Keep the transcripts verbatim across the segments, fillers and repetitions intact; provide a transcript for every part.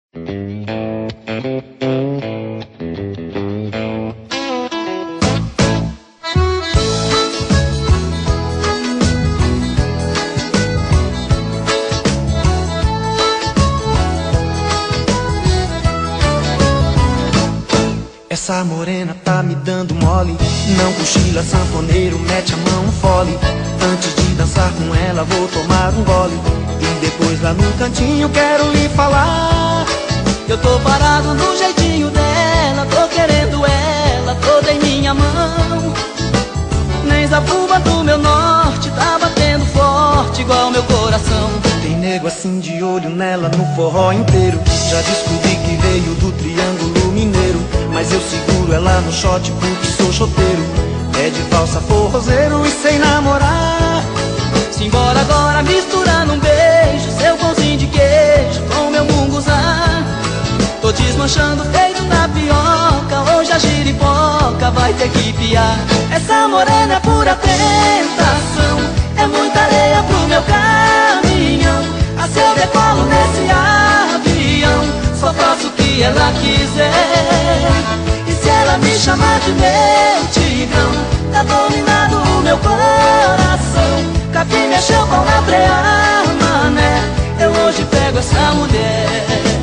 Essa morena tá me dando mole. Não cochila, sanfoneiro, mete a mão no fole. Antes de dançar com ela vou tomar um gole. E depois lá no cantinho quero lhe falar. Eu tô parado no jeitinho dela, tô querendo ela toda em minha mão. Nem Zapuba do meu norte tá batendo forte igual meu coração. Tem nego assim de olho nela no forró inteiro. Já descobri que veio do Triângulo Mineiro, mas eu seguro ela no shot porque sou choteiro. É de valsa, forrozeiro e sem namorar. Simbora agora misturando um beijo, seu pãozinho de queijo com meu munguzá. Tô desmanchando feito tapioca, hoje a giripoca vai ter que piar. Essa morena é pura tentação, é muita areia pro meu caminhão. A se eu decolo nesse avião, só faço o que ela quiser. E se ela me chamar de meu tigrão, tá dominado o meu coração. Capim mexeu com a preá, mané, eu hoje pego essa mulher.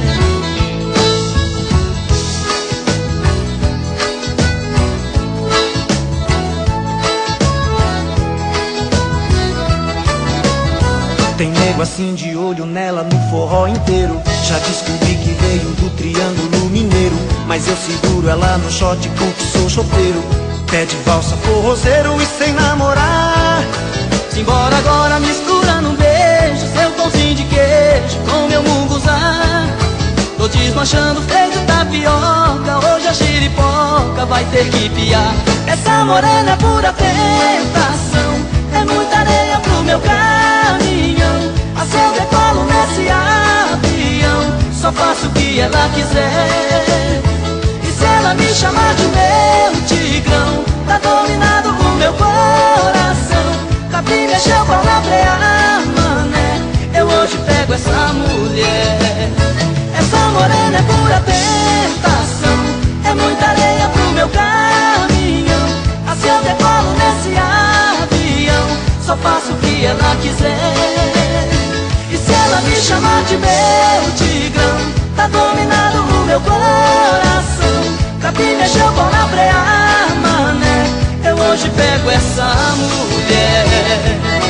Tem nego assim de olho nela no forró inteiro. Já descobri que veio do Triângulo Mineiro, mas eu seguro ela no shot porque sou chopeiro. Pede valsa, forrozeiro e sem namorar. Simbora agora misturando um beijo, seu pãozinho de queijo com meu munguzá. Tô desmanchando feito tapioca, hoje a giripoca vai ter que piar. Essa morena é pura tentação, é muita areia pro meu caminhão. A se eu decolo nesse avião, só faço o que ela quiser. E se ela me chamar de meu tigrão, tá dominado o meu coração. Capim mexeu com a preá, mané, eu hoje pego essa mulher. Essa morena é pura tentação, é muita areia pro meu caminhão. A se eu decolo nesse avião, só faço o que ela quiser. E se ela me chamar de meu tigrão, tá dominado o meu coração. Capim mexeu com a preá, mané, eu hoje pego essa mulher.